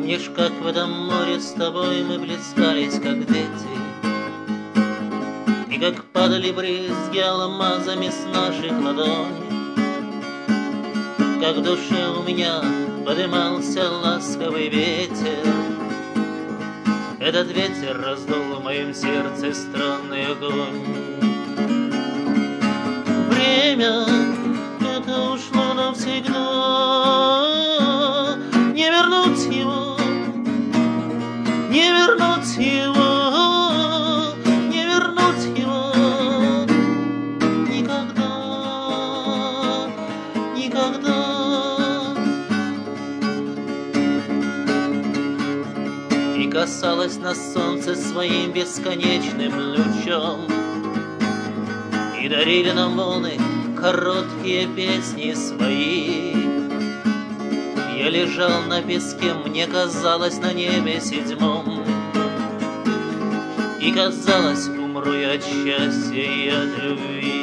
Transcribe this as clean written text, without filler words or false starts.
Помнишь, как в этом море с тобой мы плескались, как дети, и как падали брызги алмазами с наших ладоней, как в душе у меня подымался ласковый ветер. Этот ветер раздул в моем сердце странный огонь. Время это ушло навсегда, не вернуть его, не вернуть его, не вернуть его никогда, никогда. И касалось нас солнце своим бесконечным лучом, и дарили нам волны короткие песни свои. Я лежал на песке, мне казалось, на небе седьмом, и казалось, умру я от счастья и от любви.